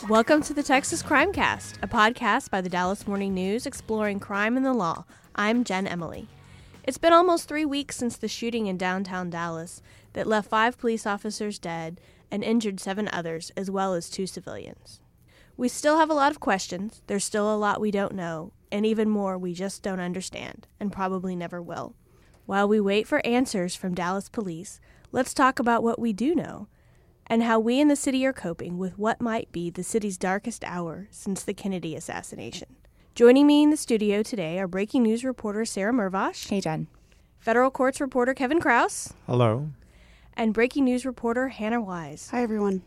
Welcome to the Texas Crimecast, a podcast by the Dallas Morning News exploring crime and the law. I'm Jen Emily. It's been almost 3 weeks since the shooting in downtown Dallas that left 5 police officers dead and injured 7 others, as well as 2 civilians. We still have a lot of questions, there's still a lot we don't know, and even more we just don't understand, and probably never will. While we wait for answers from Dallas police, let's talk about what we do know, and how we in the city are coping with what might be the city's darkest hour since the Kennedy assassination. Joining me in the studio today are breaking news reporter Sarah Mervosh. Hey, Jen. Federal Courts reporter Kevin Krause. Hello. And breaking news reporter Hannah Wise. Hi, everyone.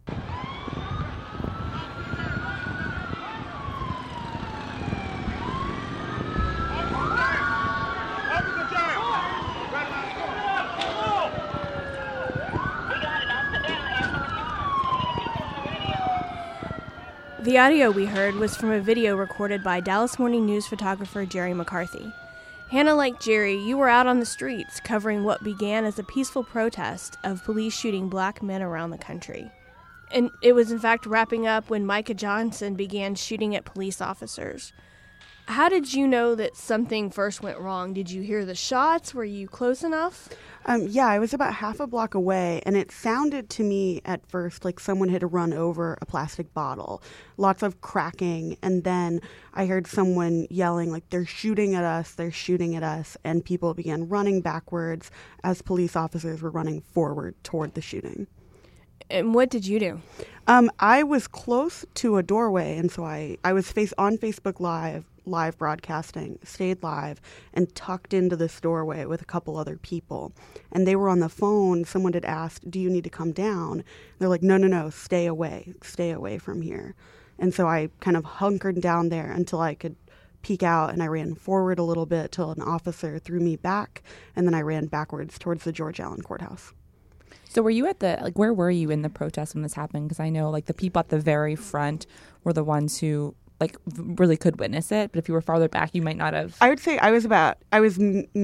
The audio we heard was from a video recorded by Dallas Morning News photographer Jerry McCarthy. Hannah, like Jerry, you were out on the streets covering what began as a peaceful protest of police shooting black men around the country. And it was in fact wrapping up when Micah Johnson began shooting at police officers. How did you know that something first went wrong? Did you hear the shots? Were you close enough? Yeah, I was about half a block away, and it sounded to me at first like someone had run over a plastic bottle. Lots of cracking, and then I heard someone yelling, like, they're shooting at us, and people began running backwards as police officers were running forward toward the shooting. And what did you do? I was close to a doorway, and so I was on Facebook live broadcasting, stayed live, and tucked into this doorway with a couple other people. And they were on the phone. Someone had asked, do you need to come down? They're like, no, stay away from here. And so I kind of hunkered down there until I could peek out, and I ran forward a little bit till an officer threw me back, and then I ran backwards towards the George Allen Courthouse. So were you where were you in the protest when this happened? Because I know, the people at the very front were the ones who, really could witness it. But if you were farther back, you might not have. I would say I was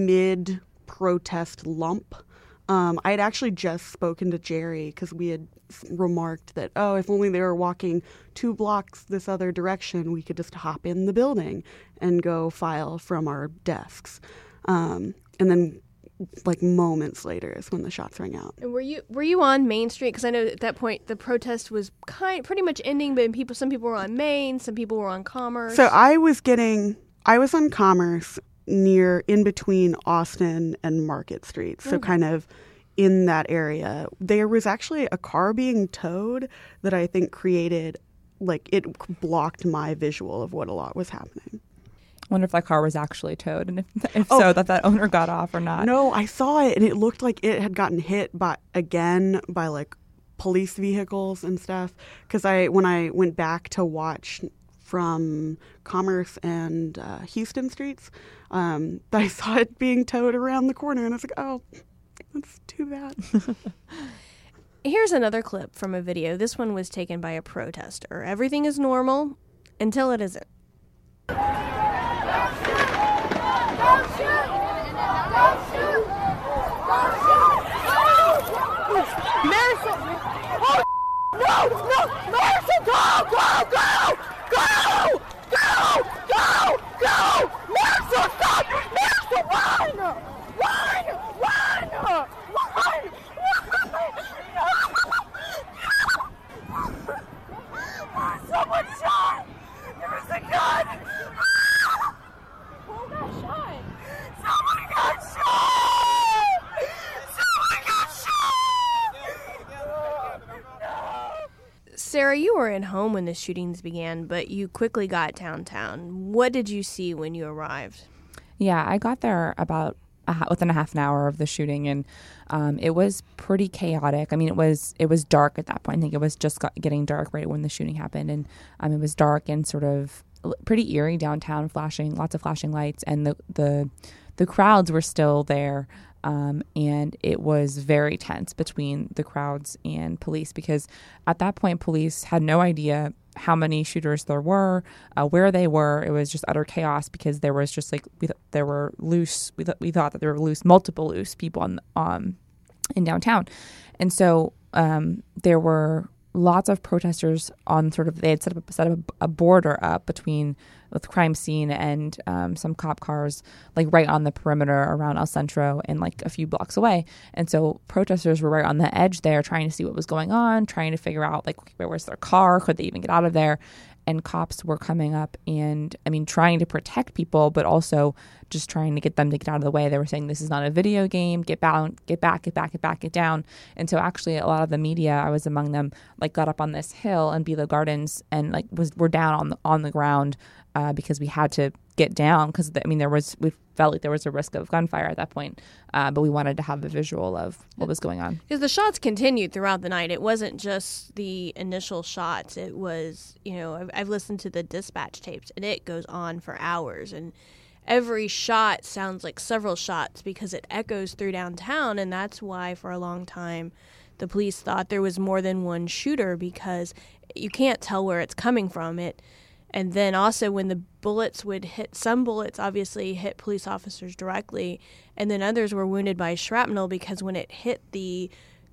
mid-protest lump. I had actually just spoken to Jerry because we had remarked that, if only they were walking 2 blocks this other direction, we could just hop in the building and go file from our desks. And then moments later is when the shots rang out. And were you on Main Street? Because I know at that point the protest was pretty much ending, but some people were on Main, some people were on Commerce. So I was on Commerce in between Austin and Market Street. So kind of in that area. There was actually a car being towed that I think created, it blocked my visual of what a lot was happening. I wonder if that car was actually towed, and if so, that owner got off or not. No, I saw it, and it looked like it had gotten hit by police vehicles and stuff. Because when I went back to watch from Commerce and Houston streets, I saw it being towed around the corner, and I was like, oh, that's too bad. Here's another clip from a video. This one was taken by a protester. Everything is normal until it isn't. Someone shot! There was a gun! Who got shot? Someone got shot! Someone got shot! No! Sarah, you were at home when the shootings began, but you quickly got downtown. What did you see when you arrived? Yeah, I got there about within a half an hour of the shooting, and it was pretty chaotic. I mean, it was dark at that point. I think it was just getting dark right when the shooting happened, and it was dark and sort of pretty eerie downtown, lots of flashing lights, and the crowds were still there, and it was very tense between the crowds and police, because at that point police had no idea how many shooters there were, where they were. It was just utter chaos because there was just there were loose. We thought that there were multiple loose people in downtown, and so there were lots of protesters on they had set up a border up between the crime scene and some cop cars, like right on the perimeter around El Centro and like a few blocks away. And so protesters were right on the edge there trying to see what was going on, trying to figure out like where was their car, could they even get out of there? And cops were coming up and, trying to protect people, but also just trying to get them to get out of the way. They were saying, this is not a video game, get back, get down. And so actually a lot of the media, I was among them, like got up on this hill in Belo Gardens and like were down on the ground because we had to get down because, we felt like there was a risk of gunfire at that point. But we wanted to have a visual of what was going on. Because the shots continued throughout the night. It wasn't just the initial shots. It was, I've listened to the dispatch tapes, and it goes on for hours. And every shot sounds like several shots because it echoes through downtown. And that's why for a long time the police thought there was more than one shooter because you can't tell where it's coming from. And then also when the bullets would hit, some bullets obviously hit police officers directly, and then others were wounded by shrapnel because when it hit the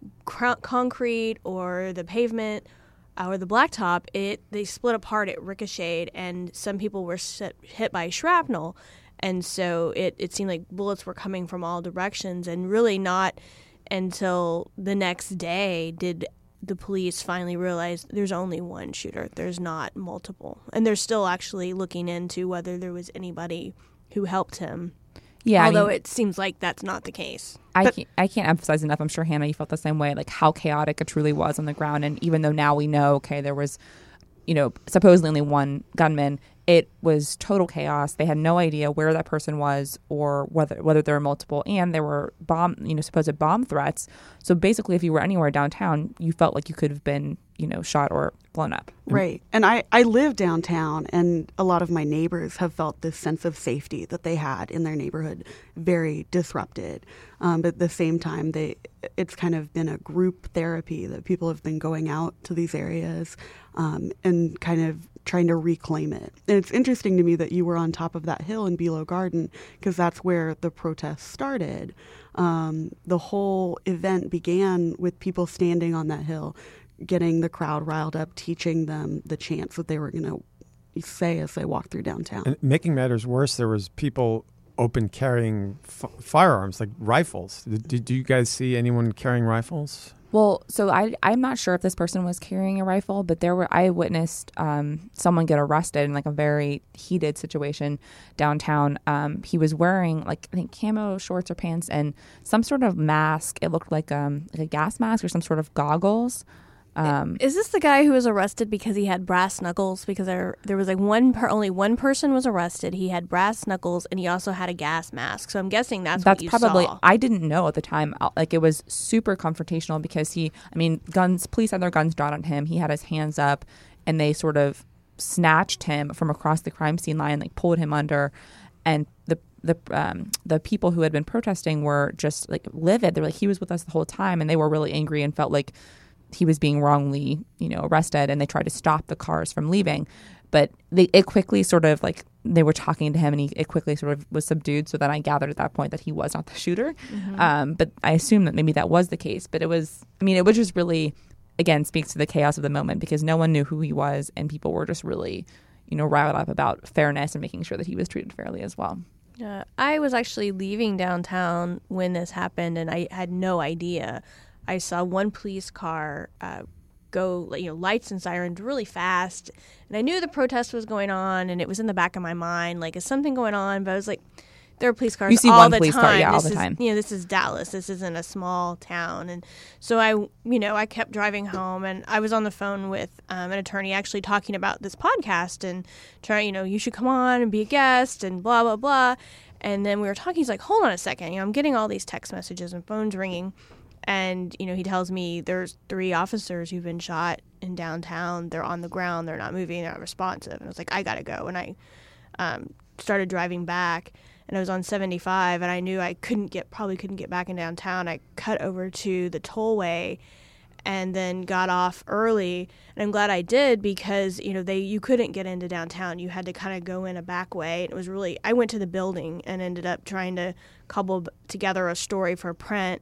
concrete or the pavement or the blacktop, they split apart, it ricocheted, and some people were hit by shrapnel. And so it seemed like bullets were coming from all directions, and really not until the next day did the police finally realized there's only one shooter. There's not multiple. And they're still actually looking into whether there was anybody who helped him. Yeah, although it seems like that's not the case. I can't emphasize enough. I'm sure, Hannah, you felt the same way, like how chaotic it truly was on the ground. And even though now we know, okay, there was, supposedly only one gunman, it was total chaos. They had no idea where that person was or whether there were multiple, and there were supposed bomb threats. So basically, if you were anywhere downtown, you felt like you could have been, shot or blown up. Right. And I live downtown, and a lot of my neighbors have felt this sense of safety that they had in their neighborhood very disrupted. But at the same time, it's kind of been a group therapy that people have been going out to these areas and kind of trying to reclaim it. And it's interesting to me that you were on top of that hill in Belo Garden because that's where the protests started. The whole event began with people standing on that hill, getting the crowd riled up, teaching them the chants that they were going to say as they walked through downtown. And making matters worse, there was people open carrying firearms, like rifles. Did you guys see anyone carrying rifles? Well, so I'm not sure if this person was carrying a rifle, but I witnessed someone get arrested in like a very heated situation downtown. He was wearing like I think camo shorts or pants and some sort of mask. It looked like a gas mask or some sort of goggles. Is this the guy who was arrested because he had brass knuckles? Because there was like only one person was arrested. He had brass knuckles and he also had a gas mask. So I'm guessing that's what you probably saw. I didn't know at the time. Like it was super confrontational because police had their guns drawn on him. He had his hands up and they sort of snatched him from across the crime scene line, like pulled him under, and the people who had been protesting were just like livid. They were like, he was with us the whole time, and they were really angry and felt like he was being wrongly, arrested, and they tried to stop the cars from leaving. But it quickly sort of like they were talking to him, and it quickly sort of was subdued. So then I gathered at that point that he was not the shooter. Mm-hmm. But I assumed that maybe that was the case. But it was just really, again, speaks to the chaos of the moment because no one knew who he was, and people were just really, riled up about fairness and making sure that he was treated fairly as well. I was actually leaving downtown when this happened, and I had no idea. I saw one police car go, lights and sirens really fast, and I knew the protest was going on, and it was in the back of my mind, like, is something going on? But I was like, there are police cars all the time. You see one police car, all the time. This is Dallas. This isn't a small town. And so I kept driving home, and I was on the phone with an attorney actually talking about this podcast and trying, you should come on and be a guest and blah, blah, blah. And then we were talking. He's like, hold on a second. I'm getting all these text messages and phones ringing. And, he tells me there's 3 officers who've been shot in downtown. They're on the ground. They're not moving. They're not responsive. And I was like, I got to go. And I started driving back. And I was on 75. And I knew I probably couldn't get back in downtown. I cut over to the tollway and then got off early. And I'm glad I did because, you couldn't get into downtown. You had to kind of go in a back way. It was really – I went to the building and ended up trying to cobble together a story for print.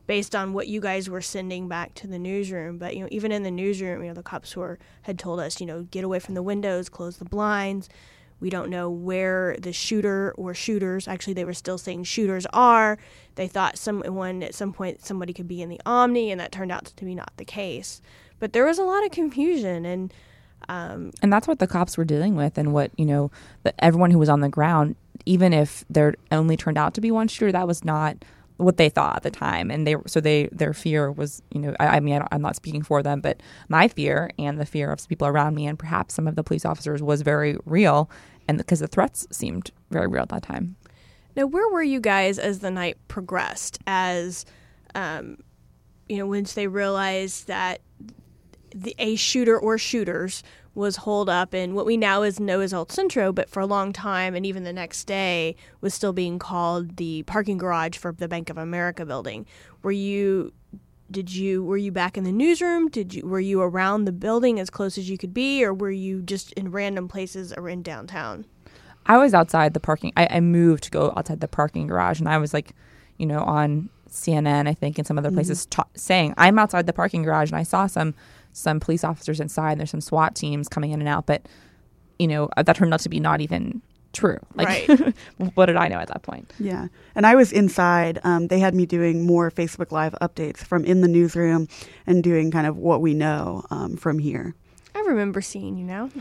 based on what you guys were sending back to the newsroom. But, even in the newsroom, the cops had told us, get away from the windows, close the blinds. We don't know where the shooter or shooters, actually they were still saying shooters are. They thought at some point somebody could be in the Omni, and that turned out to be not the case. But there was a lot of confusion, and that's what the cops were dealing with, and what, everyone who was on the ground, even if there only turned out to be one shooter, that was not what they thought at the time. And their fear was, I'm not speaking for them, but my fear and the fear of people around me and perhaps some of the police officers was very real, and because the threats seemed very real at that time. Now, where were you guys as the night progressed, as once they realized that a shooter or shooters was holed up in what we now know as El Centro, but for a long time, and even the next day, was still being called the parking garage for the Bank of America building? Were you back in the newsroom? Were you around the building as close as you could be, or were you just in random places or in downtown? I was outside the parking. I moved to go outside the parking garage, and I was on CNN, I think, and some other places saying, I'm outside the parking garage, and I saw some police officers inside, and there's some SWAT teams coming in and out, but that turned out to be not even true. Right. What did I know at that point? Yeah. And I was inside. They had me doing more Facebook Live updates from in the newsroom and doing kind of what we know from here. I remember seeing you now.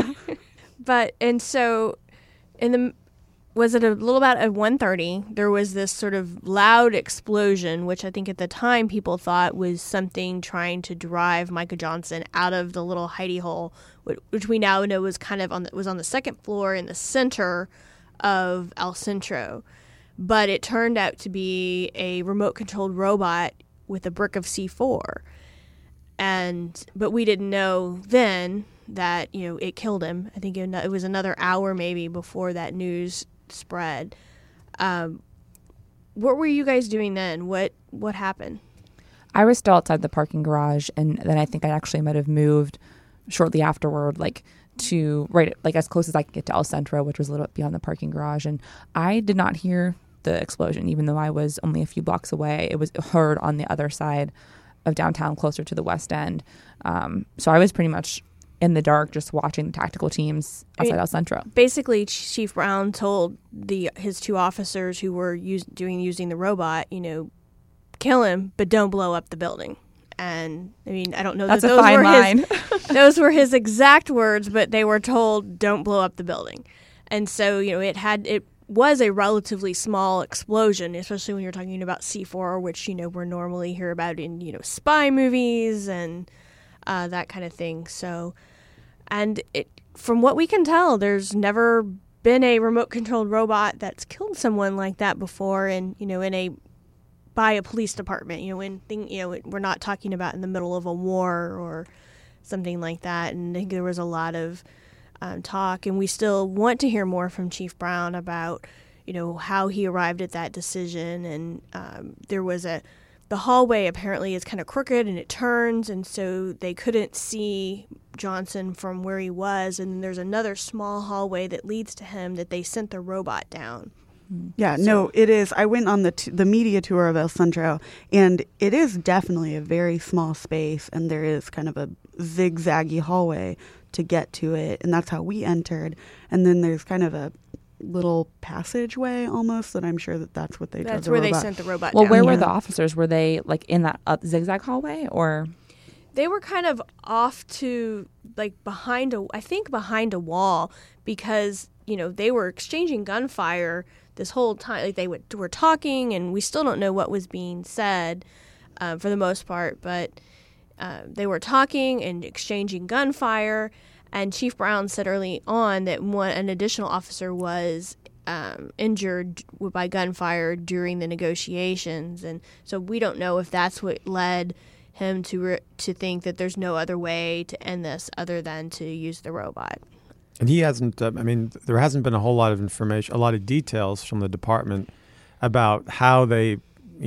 Was it a little about at 1:30, there was this sort of loud explosion, which I think at the time people thought was something trying to drive Micah Johnson out of the little hidey hole, which we now know was kind of was on the second floor in the center of El Centro. But it turned out to be a remote-controlled robot with a brick of C4. But we didn't know then that, it killed him. I think it was another hour maybe before that news spread. What were you guys doing then? What happened? I was still outside the parking garage, and then I think I actually might have moved shortly afterward, to as close as I could get to El Centro, which was a little bit beyond the parking garage. And I did not hear the explosion, even though I was only a few blocks away. It was heard on the other side of downtown, closer to the West End. So I was pretty much in the dark, just watching the tactical teams outside El Centro. Basically, Chief Brown told his two officers who were using the robot, kill him, but don't blow up the building. And I don't know that's that a fine line. Those were his exact words, but they were told don't blow up the building. And so it was a relatively small explosion, especially when you're talking about C4, which we're normally hear about in spy movies and that kind of thing. So, and from what we can tell, there's never been a remote-controlled robot that's killed someone like that before, and by a police department. We're not talking about in the middle of a war or something like that. And I think there was a lot of talk, and we still want to hear more from Chief Brown about how he arrived at that decision. And there was the hallway apparently is kind of crooked and it turns, and so they couldn't see Johnson from where he was. And there's another small hallway that leads to him that they sent the robot down. Yeah, no, it is. I went on the media tour of El Centro, and it is definitely a very small space, and there is kind of a zigzaggy hallway to get to it, and that's how we entered. And then there's kind of a little passageway almost that I'm sure that's what they drove That's the where robot. they sent the robot Well, down. where were the officers? Were they in that zigzag hallway, or? They were kind of off to behind a wall, because they were exchanging gunfire this whole time. They were talking, and we still don't know what was being said for the most part, but they were talking and exchanging gunfire. And Chief Brown said early on that an additional officer was injured by gunfire during the negotiations, and so we don't know if that's what led him to think that there's no other way to end this other than to use the robot. And he hasn't, there hasn't been a whole lot of information, a lot of details from the department about how they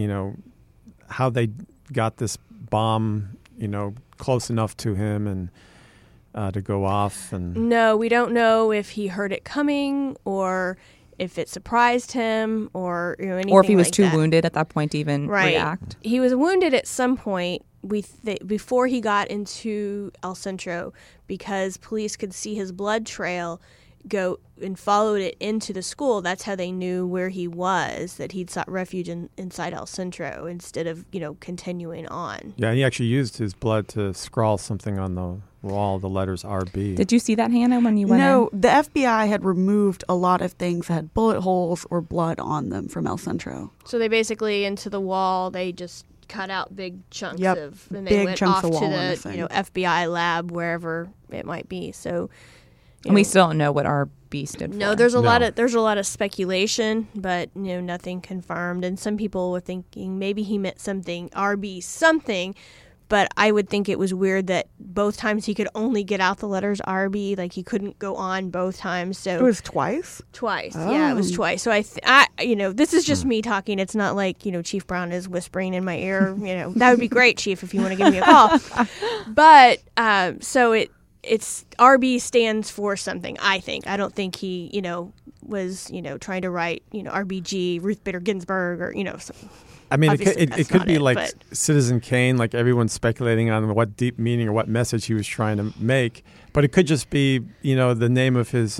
got this bomb, close enough to him and to go off. And no, we don't know if he heard it coming, or if it surprised him or anything or if he was like too that. wounded at that point to even Right. react. He was wounded at some point before he got into El Centro, because police could see his blood trail go and followed it into the school. That's how they knew where he was, that he'd sought refuge inside El Centro instead of, continuing on. Yeah, he actually used his blood to scrawl something on the wall, the letters RB. Did you see that, Hannah, when you went No, in? the FBI had removed a lot of things that had bullet holes or blood on them from El Centro. So they basically, into the wall, they just cut out big chunks Yep, and they big went chunks off of to wall the missing. FBI lab, wherever it might be. So And we still don't know what RB stood for. no, there's a No. lot of speculation, but nothing confirmed. And some people were thinking maybe he meant something RB something, but I would think it was weird that both times he could only get out the letters RB, like he couldn't go on both times. So It was twice? twice, yeah, it was Oh. twice. So I this is just me talking. It's not like Chief Brown is whispering in my ear. That would be great, Chief, if you want to give me a call. But so it's RB stands for something, I think. I don't think he, was, trying to write, RBG, Ruth Bader Ginsburg, or, I mean, Obviously, it that's could not be it, like but- Citizen Kane, like everyone's speculating on what deep meaning or what message he was trying to make. But it could just be, the name of his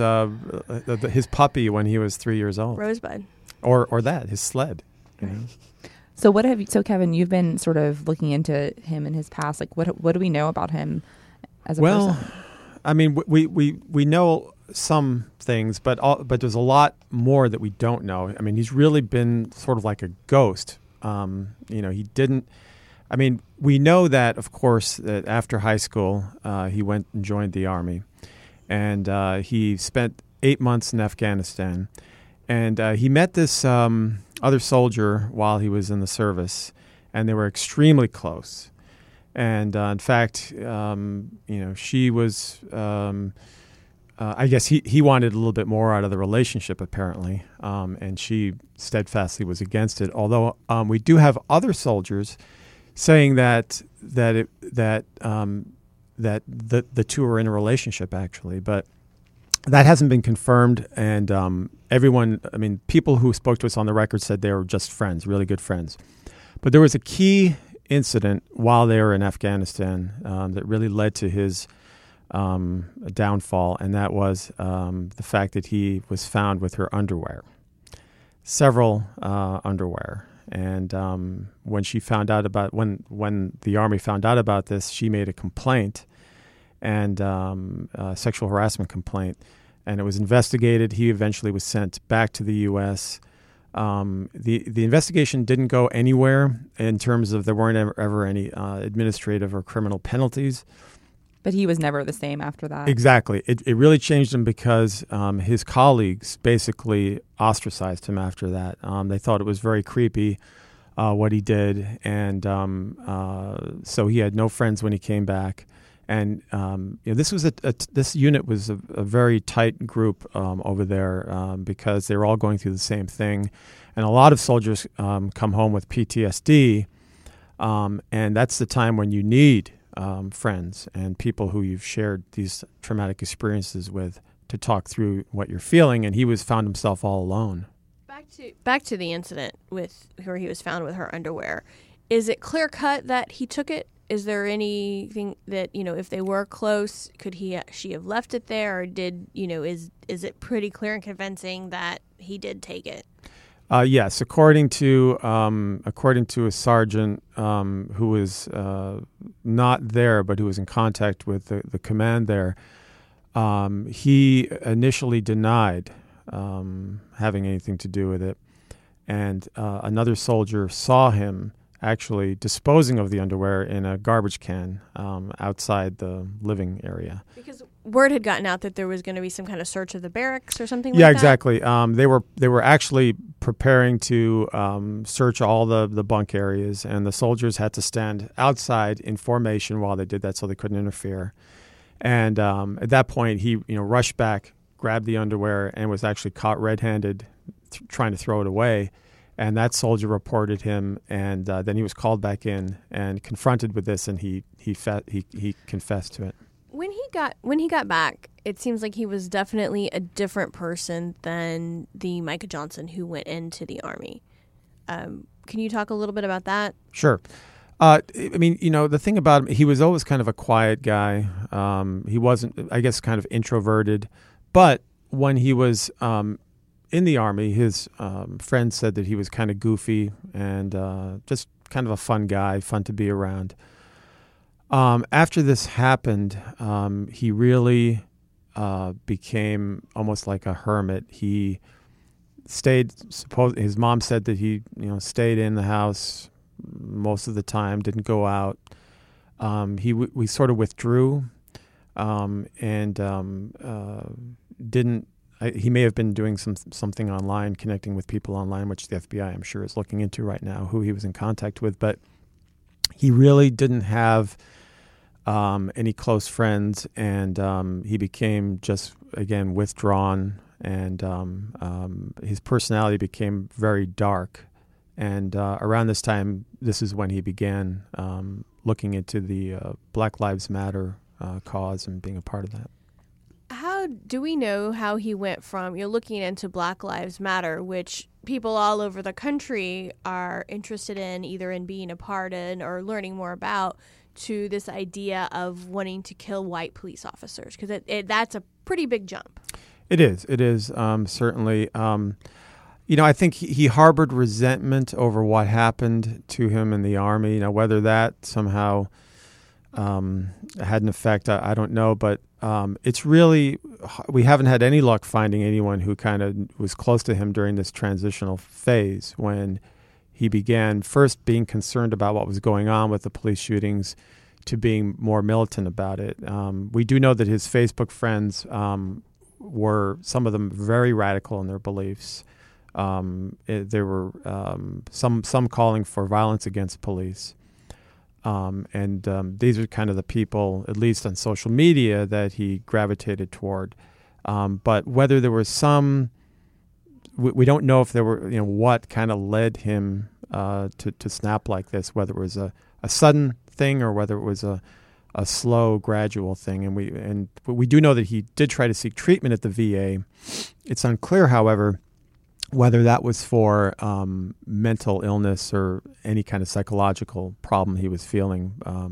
puppy when he was 3 years old, Rosebud. or his sled. So so Kevin, you've been sort of looking into him and his past. Like, what do we know about him as a person? I mean, we know some things, but there's a lot more that we don't know. I mean, he's really been sort of like a ghost. He didn't. I mean, we know that, of course, that after high school, he went and joined the Army, and he spent 8 months in Afghanistan, and he met this other soldier while he was in the service, and they were extremely close. And in fact, she was. I guess he wanted a little bit more out of the relationship, apparently, and she steadfastly was against it. Although we do have other soldiers saying that the two are in a relationship, actually, but that hasn't been confirmed. And everyone, I mean, people who spoke to us on the record said they were just friends, really good friends. But there was a key incident while they were in Afghanistan that really led to his downfall, and that was the fact that he was found with her underwear, several underwear. And when she found out about when the Army found out about this, she made a complaint, and a sexual harassment complaint, and it was investigated. He eventually was sent back to the U.S. The investigation didn't go anywhere in terms of there weren't ever any administrative or criminal penalties. But he was never the same after that. Exactly. It really changed him because his colleagues basically ostracized him after that. They thought it was very creepy what he did, and so he had no friends when he came back. And this was this unit was a very tight group over there because they were all going through the same thing, and a lot of soldiers come home with PTSD, and that's the time when you need friends and people who you've shared these traumatic experiences with to talk through what you're feeling. And he found himself all alone. Back to the incident with where he was found with her underwear. Is it clear cut that he took it? Is there anything that, if they were close, could she have left it there, or is it pretty clear and convincing that he did take it? Yes, according to a sergeant who was not there, but who was in contact with the command there, he initially denied having anything to do with it, and another soldier saw him actually disposing of the underwear in a garbage can outside the living area. Because word had gotten out that there was going to be some kind of search of the barracks or something like Yeah, that? exactly. They were actually preparing to search all the bunk areas, and the soldiers had to stand outside in formation while they did that so they couldn't interfere. And at that point, he rushed back, grabbed the underwear, and was actually caught red-handed trying to throw it away. And that soldier reported him, and then he was called back in and confronted with this, and he confessed to it. When he got back, it seems like he was definitely a different person than the Micah Johnson who went into the Army. Can you talk a little bit about that? Sure. I mean, the thing about him, he was always kind of a quiet guy. He wasn't, I guess, kind of introverted. But when he was in the Army, his friends said that he was kind of goofy and just kind of a fun guy, fun to be around. After this happened, he really became almost like a hermit. He stayed. His mom said that he, stayed in the house most of the time, didn't go out. We sort of withdrew, and didn't. He may have been doing something online, connecting with people online, which the FBI, I'm sure, is looking into right now, who he was in contact with. But he really didn't have any close friends, and he became just, again, withdrawn, and his personality became very dark. And around this time, this is when he began looking into the Black Lives Matter cause and being a part of that. How do we know how he went from, you're looking into Black Lives Matter, which people all over the country are interested in, either in being a part in or learning more about, to this idea of wanting to kill white police officers? Because that's a pretty big jump. It is, certainly. I think he harbored resentment over what happened to him in the Army. Whether that somehow had an effect, I don't know. But it's really, we haven't had any luck finding anyone who kind of was close to him during this transitional phase when he began first being concerned about what was going on with the police shootings to being more militant about it. We do know that his Facebook friends were, some of them, very radical in their beliefs. There were some calling for violence against police. And these are kind of the people, at least on social media, that he gravitated toward. But whether there was we don't know if there were, what kind of led him to snap like this, whether it was a sudden thing or whether it was a slow, gradual thing. And we do know that he did try to seek treatment at the VA. It's unclear, however, whether that was for mental illness or any kind of psychological problem he was feeling.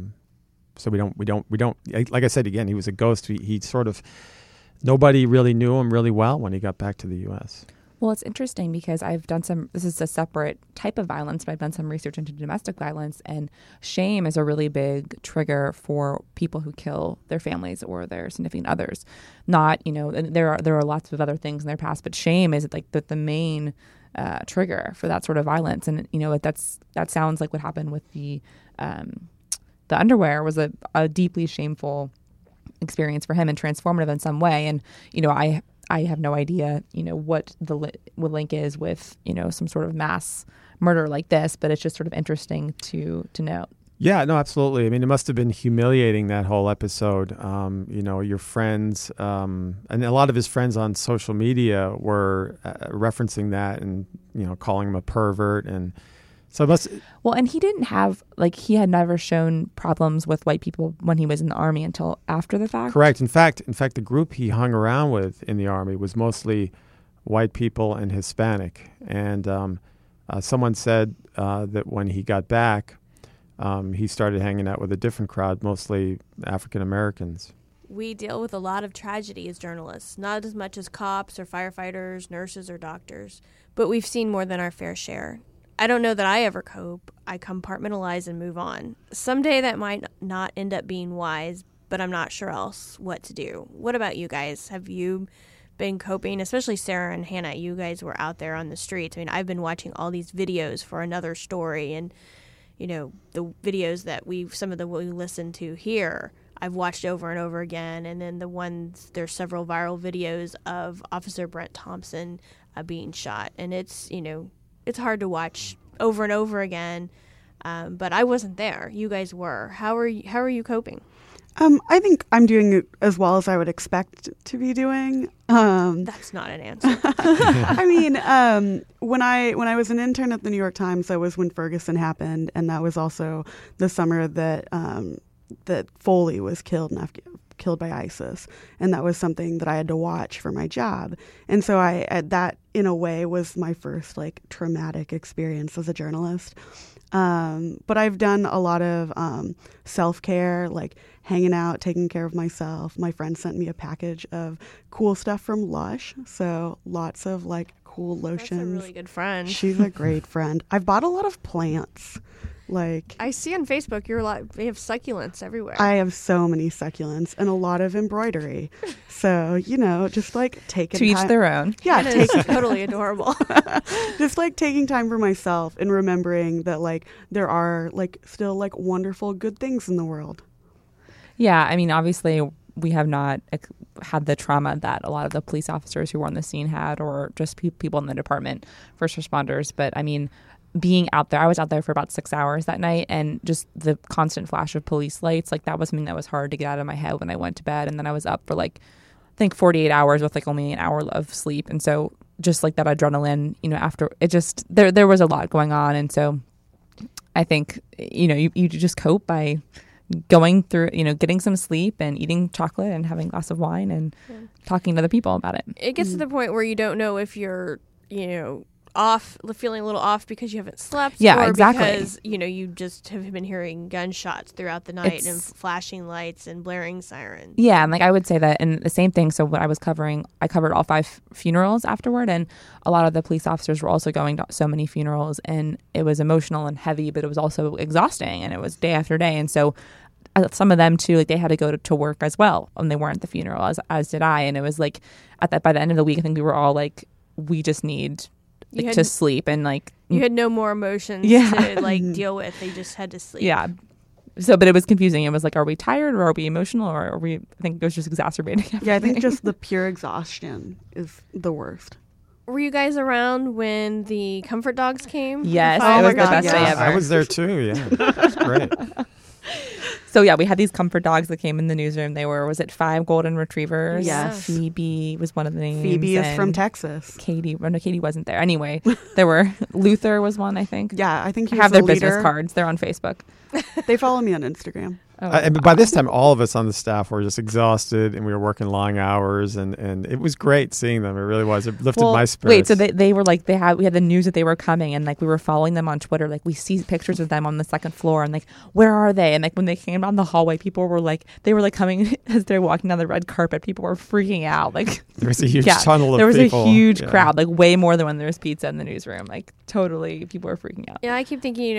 So we don't. Like I said again, he was a ghost. He sort of, nobody really knew him really well when he got back to the U.S. Well, it's interesting because I've done this is a separate type of violence, but I've done some research into domestic violence, and shame is a really big trigger for people who kill their families or their significant others. Not, there are lots of other things in their past, but shame is like the main trigger for that sort of violence. And, that sounds like what happened with the underwear was a deeply shameful experience for him and transformative in some way. And, I have no idea, what the link is with, some sort of mass murder like this, but it's just sort of interesting to note. Yeah, no, absolutely. I mean, it must have been humiliating, that whole episode. Your friends, and a lot of his friends on social media were referencing that and, calling him a pervert. And so it must. Well, and he didn't have, he had never shown problems with white people when he was in the Army until after the fact. Correct. In fact, the group he hung around with in the Army was mostly white people and Hispanic. And someone said that when he got back, he started hanging out with a different crowd, mostly African Americans. We deal with a lot of tragedy as journalists, not as much as cops or firefighters, nurses or doctors, but we've seen more than our fair share. I don't know that I ever cope. I compartmentalize and move on. Someday that might not end up being wise, but I'm not sure else what to do. What about you guys? Have you been coping, especially Sarah and Hannah? You guys were out there on the streets. I mean, I've been watching all these videos for another story, and the videos that we listen to here, I've watched over and over again. And then there's several viral videos of Officer Brent Thompson being shot, and it's hard to watch over and over again. But I wasn't there. You guys were. How are you coping? I think I'm doing it as well as I would expect to be doing. That's not an answer. I mean, when I was an intern at the New York Times, that was when Ferguson happened, and that was also the summer that that Foley was killed in killed by ISIS. And that was something that I had to watch for my job. And so that in a way was my first like traumatic experience as a journalist. But I've done a lot of self-care, like hanging out, taking care of myself. My friend sent me a package of cool stuff from Lush. So lots of like cool lotions. That's a really good friend. She's a great friend. I've bought a lot of plants. Like I see on Facebook, they have succulents everywhere. I have so many succulents and a lot of embroidery. So, just like taking To each their own. Yeah, it is totally adorable. just like taking time for myself and remembering that like there are like still like wonderful good things in the world. Yeah, I mean, obviously we have not had the trauma that a lot of the police officers who were on the scene had, or just people in the department, first responders. But I mean, being out there, I was out there for about 6 hours that night, and just the constant flash of police lights, like that was something that was hard to get out of my head when I went to bed. And then I was up for like, I think 48 hours with like only an hour of sleep. And so just like that adrenaline, after it just, there was a lot going on. And so I think, you just cope by going through, getting some sleep and eating chocolate and having a glass of wine and talking to other people about it. It gets to the point where you don't know if you're, off, feeling a little off because you haven't slept. Yeah, or exactly. because, you just have been hearing gunshots throughout the night and flashing lights and blaring sirens. Yeah, and like I would say that, and the same thing. So what I was covering, I covered all 5 funerals afterward, and a lot of the police officers were also going to so many funerals, and it was emotional and heavy, but it was also exhausting, and it was day after day. And so some of them too, like they had to go to work as well when they weren't at the funeral, as did I. And it was like by the end of the week, I think we were all like, we just need to sleep, and like you had no more emotions to like deal with. They just had to sleep. Yeah. So, but it was confusing. It was like, are we tired, or are we emotional, or are we? I think it was just exacerbating everything. Yeah, I think just the pure exhaustion is the worst. Were you guys around when the comfort dogs came? Yes, Oh it my was God, the best day yes. ever. I was there too. Yeah, it was great. So yeah, we had these comfort dogs that came in the newsroom. They were, was it 5 golden retrievers? Yes. Phoebe was one of the names. Phoebe is and from Texas. Katie, well, no, Katie wasn't there. Anyway, there were, Luther was one, I think. Yeah, I think he I have was their the business leader. cards. They're on Facebook. They follow me on Instagram. Oh, And by this time, all of us on the staff were just exhausted, and we were working long hours, and it was great seeing them. It really was. It lifted my spirits. Wait, so they were like, we had the news that they were coming, and like we were following them on Twitter. Like we see pictures of them on the second floor, and like, where are they? And like when they came down the hallway, people were like, they were like coming as they're walking down the red carpet. People were freaking out. Like there was a huge tunnel of there was people. a huge crowd, like way more than when there was pizza in the newsroom. Like totally, people were freaking out. Yeah, I keep thinking,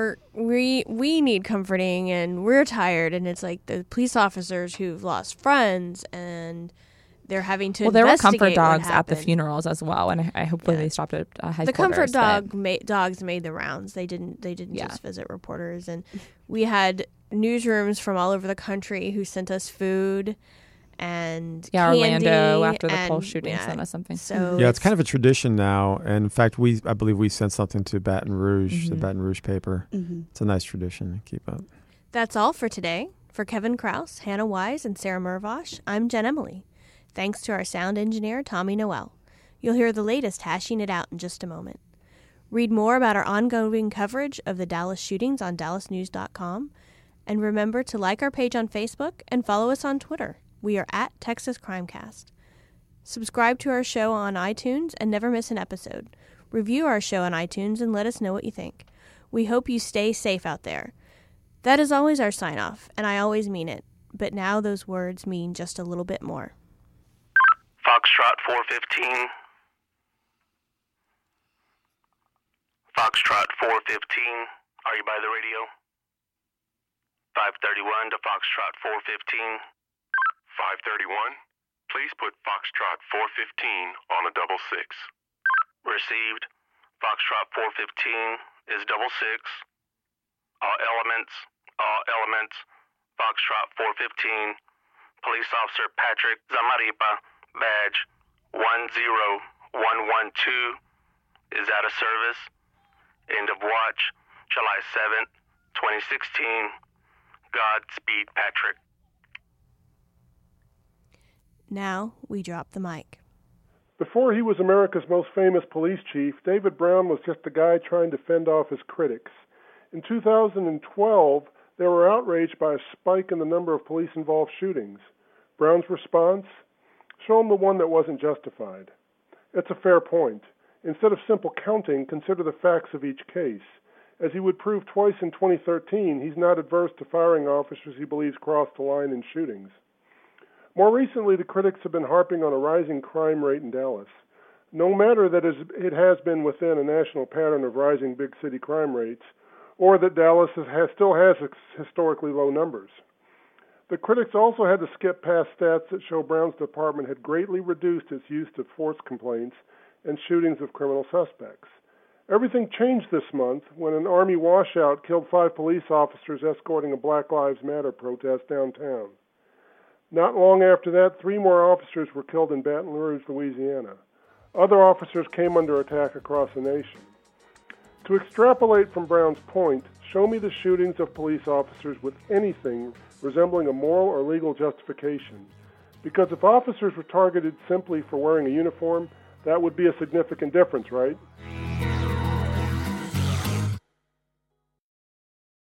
we need comforting, and we're tired, and it's like the police officers who've lost friends, and they're having to. Well, there were investigate comfort dogs what at the happened. funerals as well, and I hopefully they stopped at headquarters. The comfort but- dogs made the rounds. They didn't Yeah. just visit reporters, and we had newsrooms from all over the country who sent us food and candy, Orlando after the and, Pulse shooting sent us something. So Yeah, it's kind of a tradition now, and in fact, I believe we sent something to Baton Rouge, the Baton Rouge paper. Mm-hmm. It's a nice tradition to keep up. That's all for today. For Kevin Krause, Hannah Wise, and Sarah Mervosh, I'm Jen Emily. Thanks to our sound engineer, Tommy Noel. You'll hear the latest hashing it out in just a moment. Read more about our ongoing coverage of the Dallas shootings on dallasnews.com. And remember to like our page on Facebook and follow us on Twitter. We are at Texas Crimecast. Subscribe to our show on iTunes and never miss an episode. Review our show on iTunes and let us know what you think. We hope you stay safe out there. That is always our sign-off, and I always mean it. But now those words mean just a little bit more. Foxtrot 415. Foxtrot 415. Are you by the radio? 531 to Foxtrot 415. 531. Please put Foxtrot 415 on a 66. Received. Foxtrot 415 is 66. All elements. Foxtrot 415. Police Officer Patrick Zamaripa, badge 10112, is out of service. End of watch, July 7th, 2016. Godspeed, Patrick. Now we drop the mic. Before he was America's most famous police chief, David Brown was just a guy trying to fend off his critics. In 2012, they were outraged by a spike in the number of police-involved shootings. Brown's response? Show him the one that wasn't justified. It's a fair point. Instead of simple counting, consider the facts of each case. As he would prove twice in 2013, he's not adverse to firing officers he believes crossed the line in shootings. More recently, the critics have been harping on a rising crime rate in Dallas. No matter that it has been within a national pattern of rising big city crime rates, or that Dallas still has historically low numbers. The critics also had to skip past stats that show Brown's department had greatly reduced its use of force complaints and shootings of criminal suspects. Everything changed this month when an Army washout killed 5 police officers escorting a Black Lives Matter protest downtown. Not long after that, 3 more officers were killed in Baton Rouge, Louisiana. Other officers came under attack across the nation. To extrapolate from Brown's point, show me the shootings of police officers with anything resembling a moral or legal justification. Because if officers were targeted simply for wearing a uniform, that would be a significant difference, right?